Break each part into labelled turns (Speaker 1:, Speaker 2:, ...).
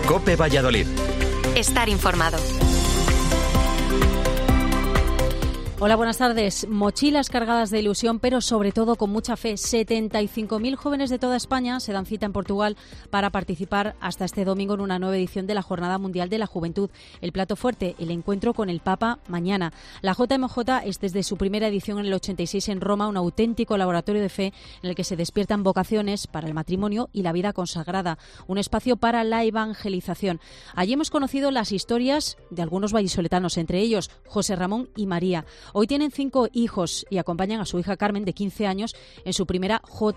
Speaker 1: COPE Valladolid.
Speaker 2: Estar informado.
Speaker 3: Hola, buenas tardes. Mochilas cargadas de ilusión, pero sobre todo con mucha fe. 75.000 jóvenes de toda España se dan cita en Portugal para participar hasta este domingo en una nueva edición de la Jornada Mundial de la Juventud. El plato fuerte, el encuentro con el Papa mañana. La JMJ es desde su primera edición en el 86 en Roma un auténtico laboratorio de fe en el que se despiertan vocaciones para el matrimonio y la vida consagrada. Un espacio para la evangelización. Allí hemos conocido las historias de algunos vallisoletanos, entre ellos José Ramón y María. Hoy tienen 5 hijos y acompañan a su hija Carmen, de 15 años, en su primera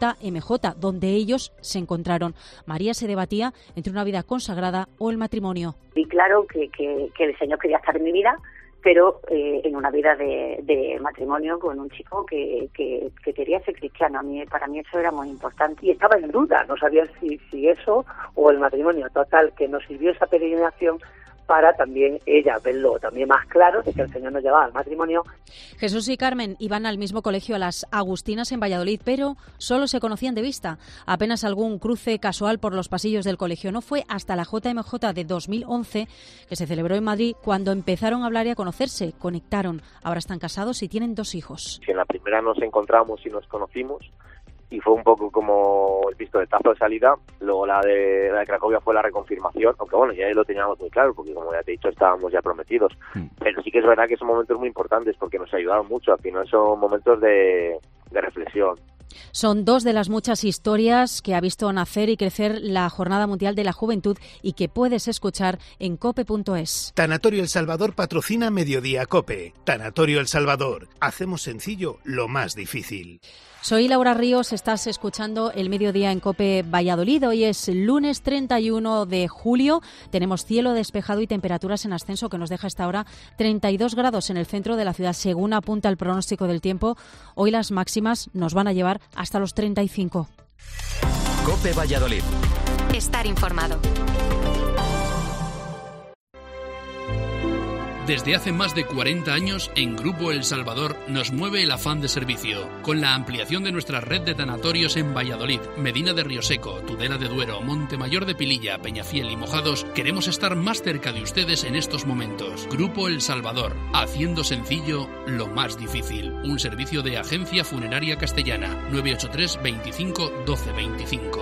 Speaker 3: JMJ, donde ellos se encontraron. María se debatía entre una vida consagrada o el matrimonio.
Speaker 4: Y claro que el Señor quería estar en mi vida, pero en una vida de matrimonio con un chico que quería ser cristiano. Para mí eso era muy importante.
Speaker 5: Y estaba en duda, no sabía si eso o el matrimonio. Total, que nos sirvió esa peregrinación para también ella verlo también más claro de que el Señor nos llevaba al matrimonio.
Speaker 3: Jesús y Carmen iban al mismo colegio, a las Agustinas en Valladolid, pero solo se conocían de vista. Apenas algún cruce casual por los pasillos del colegio. No fue hasta la JMJ de 2011, que se celebró en Madrid, cuando empezaron a hablar y a conocerse. Conectaron. Ahora están casados y tienen 2 hijos.
Speaker 6: En la primera nos encontramos y nos conocimos, y fue un poco como el pistoletazo de salida. Luego la de Cracovia fue la reconfirmación, aunque bueno, ya lo teníamos muy claro, porque como ya te he dicho, estábamos ya prometidos. Pero sí que es verdad que son momentos muy importantes, porque nos ayudaron mucho. Al final son momentos de reflexión.
Speaker 3: Son 2 de las muchas historias que ha visto nacer y crecer la Jornada Mundial de la Juventud y que puedes escuchar en cope.es.
Speaker 7: Tanatorio El Salvador patrocina Mediodía Cope. Tanatorio El Salvador. Hacemos sencillo lo más difícil.
Speaker 3: Soy Laura Ríos, estás escuchando el Mediodía en COPE Valladolid. Hoy es lunes 31 de julio. Tenemos cielo despejado y temperaturas en ascenso que nos deja hasta ahora 32 grados en el centro de la ciudad, según apunta el pronóstico del tiempo. Hoy las máximas nos van a llevar hasta los 35.
Speaker 1: COPE Valladolid.
Speaker 2: Estar informado.
Speaker 8: Desde hace más de 40 años, en Grupo El Salvador nos mueve el afán de servicio. Con la ampliación de nuestra red de tanatorios en Valladolid, Medina de Rioseco, Tudela de Duero, Montemayor de Pililla, Peñafiel y Mojados, queremos estar más cerca de ustedes en estos momentos. Grupo El Salvador, haciendo sencillo lo más difícil. Un servicio de Agencia Funeraria Castellana, 983 25 12 25.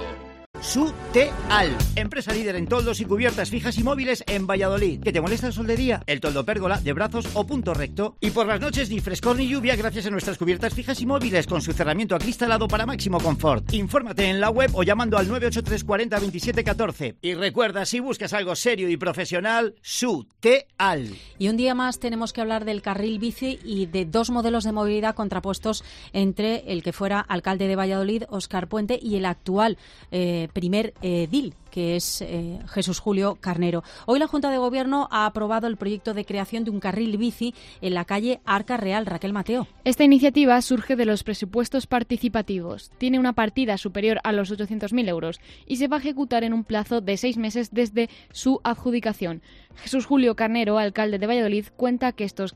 Speaker 9: Suteal, empresa líder en toldos y cubiertas fijas y móviles en Valladolid. ¿Que te molesta el sol de día? El toldo pérgola, de brazos o punto recto. Y por las noches ni frescor ni lluvia gracias a nuestras cubiertas fijas y móviles con su cerramiento acristalado para máximo confort. Infórmate en la web o llamando al 983 40 27 14. Y recuerda, si buscas algo serio y profesional, Suteal.
Speaker 3: Y un día más tenemos que hablar del carril bici y de 2 modelos de movilidad contrapuestos entre el que fuera alcalde de Valladolid, Óscar Puente, y el actual primer edil, que es Jesús Julio Carnero. Hoy la Junta de Gobierno ha aprobado el proyecto de creación de un carril bici en la calle Arca Real. Raquel Mateo.
Speaker 10: Esta iniciativa surge de los presupuestos participativos. Tiene una partida superior a los 800.000 euros y se va a ejecutar en un plazo de 6 meses desde su adjudicación. Jesús Julio Carnero, alcalde de Valladolid, cuenta que estos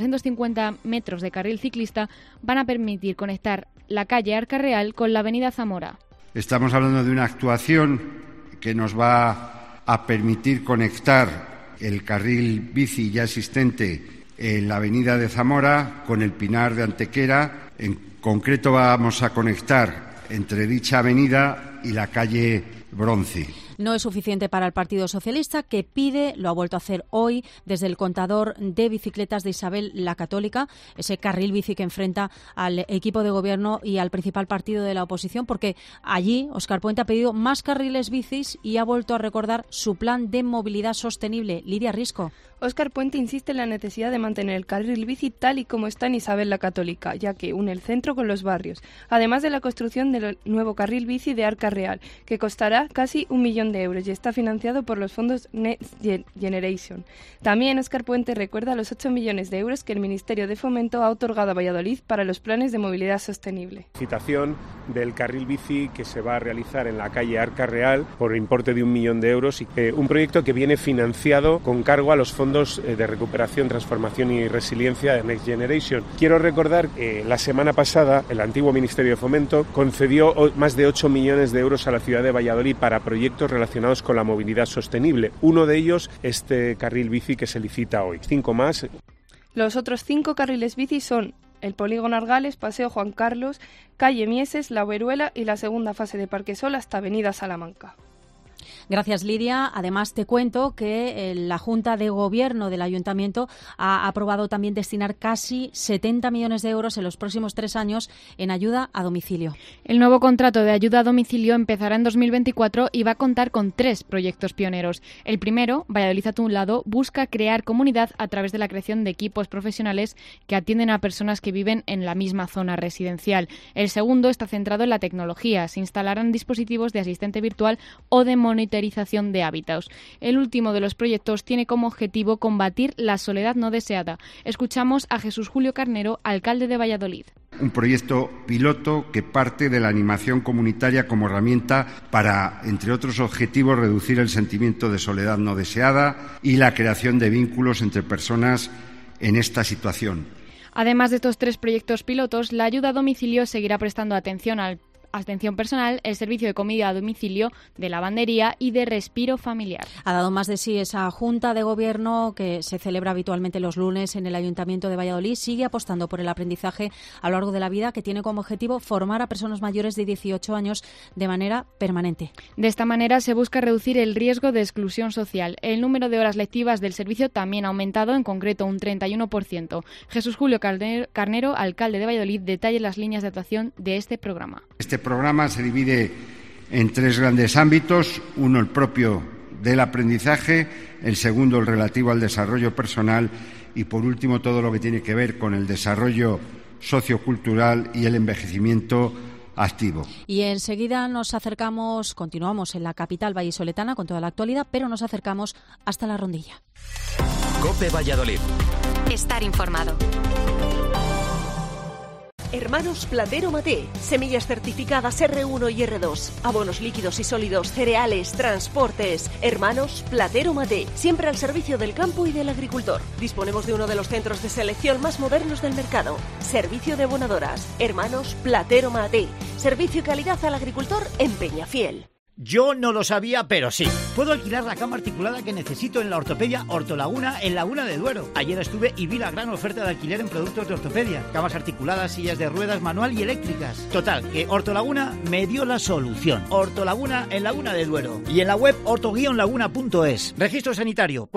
Speaker 10: 450 metros de carril ciclista van a permitir conectar la calle Arca Real con la avenida Zamora.
Speaker 11: Estamos hablando de una actuación que nos va a permitir conectar el carril bici ya existente en la avenida de Zamora con el Pinar de Antequera. En concreto vamos a conectar entre dicha avenida y la calle Bronce.
Speaker 3: No es suficiente para el Partido Socialista, que pide, lo ha vuelto a hacer hoy, desde el contador de bicicletas de Isabel la Católica, ese carril bici que enfrenta al equipo de gobierno y al principal partido de la oposición, porque allí Óscar Puente ha pedido más carriles bicis y ha vuelto a recordar su plan de movilidad sostenible. Lidia Risco.
Speaker 12: Óscar Puente insiste en la necesidad de mantener el carril bici tal y como está en Isabel la Católica, ya que une el centro con los barrios, además de la construcción del nuevo carril bici de Arca Real, que costará casi 1 millón de euros y está financiado por los fondos Next Generation. También Óscar Puente recuerda los 8 millones de euros que el Ministerio de Fomento ha otorgado a Valladolid para los planes de movilidad sostenible.
Speaker 13: Licitación del carril bici que se va a realizar en la calle Arca Real por importe de 1 millón de euros y un proyecto que viene financiado con cargo a los fondos de recuperación, transformación y resiliencia de Next Generation. Quiero recordar que la semana pasada el antiguo Ministerio de Fomento concedió más de 8 millones de euros a la ciudad de Valladolid para proyectos relacionados con la movilidad sostenible. Uno de ellos, este carril bici que se licita hoy. 5 más.
Speaker 12: Los otros 5 carriles bici son el Polígono Argales, Paseo Juan Carlos, Calle Mieses, La Veruela y la segunda fase de Parquesol hasta Avenida Salamanca.
Speaker 3: Gracias, Lidia. Además, te cuento que la Junta de Gobierno del Ayuntamiento ha aprobado también destinar casi 70 millones de euros en los próximos 3 años en ayuda a domicilio.
Speaker 10: El nuevo contrato de ayuda a domicilio empezará en 2024 y va a contar con 3 proyectos pioneros. El primero, Valladolid a tu lado, busca crear comunidad a través de la creación de equipos profesionales que atienden a personas que viven en la misma zona residencial. El segundo está centrado en la tecnología. Se instalarán dispositivos de asistente virtual o de monitorización de hábitos. El último de los proyectos tiene como objetivo combatir la soledad no deseada. Escuchamos a Jesús Julio Carnero, alcalde de Valladolid.
Speaker 11: Un proyecto piloto que parte de la animación comunitaria como herramienta para, entre otros objetivos, reducir el sentimiento de soledad no deseada y la creación de vínculos entre personas en esta situación.
Speaker 10: Además de estos 3 proyectos pilotos, la ayuda a domicilio seguirá prestando atención personal, el servicio de comida a domicilio, de lavandería y de respiro familiar.
Speaker 3: Ha dado más de sí esa Junta de Gobierno que se celebra habitualmente los lunes en el Ayuntamiento de Valladolid. Sigue apostando por el aprendizaje a lo largo de la vida, que tiene como objetivo formar a personas mayores de 18 años de manera permanente.
Speaker 10: De esta manera se busca reducir el riesgo de exclusión social. El número de horas lectivas del servicio también ha aumentado, en concreto un 31%. Jesús Julio Carnero, alcalde de Valladolid, detalla las líneas de actuación de este programa.
Speaker 11: Este programa se divide en 3 grandes ámbitos: uno, el propio del aprendizaje; el segundo, el relativo al desarrollo personal; y por último, todo lo que tiene que ver con el desarrollo sociocultural y el envejecimiento activo.
Speaker 3: Y enseguida continuamos en la capital vallisoletana con toda la actualidad, pero nos acercamos hasta la Rondilla.
Speaker 1: COPE Valladolid.
Speaker 2: Estar informado.
Speaker 14: Hermanos Platero Maté, semillas certificadas R1 y R2, abonos líquidos y sólidos, cereales, transportes. Hermanos Platero Maté, siempre al servicio del campo y del agricultor. Disponemos de uno de los centros de selección más modernos del mercado. Servicio de abonadoras. Hermanos Platero Maté, servicio y calidad al agricultor en Peñafiel.
Speaker 9: Yo no lo sabía, pero sí. Puedo alquilar la cama articulada que necesito en la ortopedia Ortolaguna en Laguna de Duero. Ayer estuve y vi la gran oferta de alquiler en productos de ortopedia. Camas articuladas, sillas de ruedas manual y eléctricas. Total, que Ortolaguna me dio la solución. Ortolaguna en Laguna de Duero. Y en la web orto-laguna.es. Registro sanitario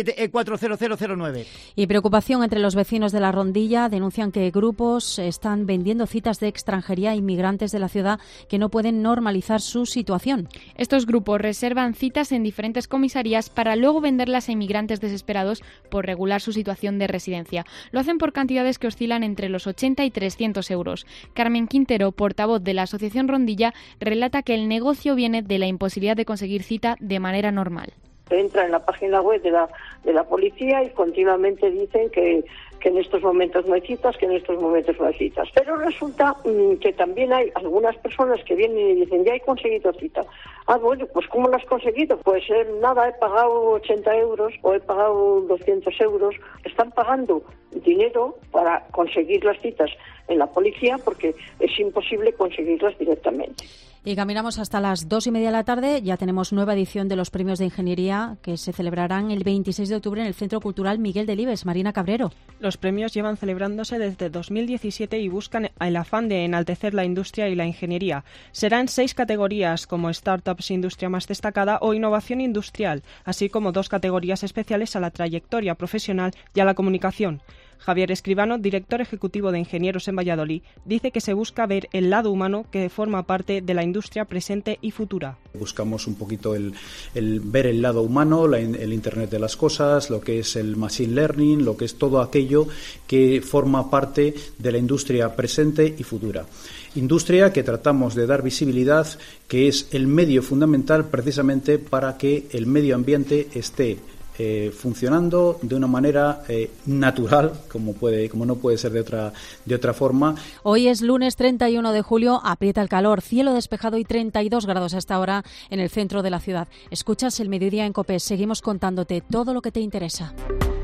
Speaker 9: 47E40009.
Speaker 3: Y preocupación entre los vecinos de la Rondilla. Denuncian que grupos están vendiendo citas de extranjería a inmigrantes de la ciudad que no pueden normalizar su situación.
Speaker 10: Estos grupos reservan citas en diferentes comisarías para luego venderlas a inmigrantes desesperados por regular su situación de residencia. Lo hacen por cantidades que oscilan entre los 80 y 300 euros. Carmen Quintero, portavoz de la Asociación Rondilla, relata que el negocio viene de la imposibilidad de conseguir cita de manera normal.
Speaker 15: Entra en la página web de la policía y continuamente dicen que en estos momentos no hay citas, que en estos momentos no hay citas. Pero resulta que también hay algunas personas que vienen y dicen, ya he conseguido cita. Ah, bueno, pues ¿cómo lo has conseguido? Pues nada, he pagado 80 euros o he pagado 200 euros. Están pagando dinero para conseguir las citas en la policía porque es imposible conseguirlas directamente.
Speaker 3: Y caminamos hasta las 2:30 de la tarde. Ya tenemos nueva edición de los premios de ingeniería que se celebrarán el 26 de octubre en el Centro Cultural Miguel Delibes. Marina Cabrero.
Speaker 16: Los premios llevan celebrándose desde 2017 y buscan el afán de enaltecer la industria y la ingeniería. Serán 6 categorías como Startups, Industria más destacada o Innovación industrial, así como 2 categorías especiales a la trayectoria profesional y a la comunicación. Javier Escribano, director ejecutivo de Ingenieros en Valladolid, dice que se busca ver el lado humano que forma parte de la industria presente y futura.
Speaker 17: Buscamos un poquito el ver el lado humano, el Internet de las cosas, lo que es el Machine Learning, lo que es todo aquello que forma parte de la industria presente y futura. Industria que tratamos de dar visibilidad, que es el medio fundamental precisamente para que el medio ambiente esté funcionando de una manera natural, como no puede ser de otra forma.
Speaker 3: Hoy es lunes 31 de julio, aprieta el calor, cielo despejado y 32 grados hasta ahora en el centro de la ciudad. Escuchas el Mediodía en COPE, seguimos contándote todo lo que te interesa.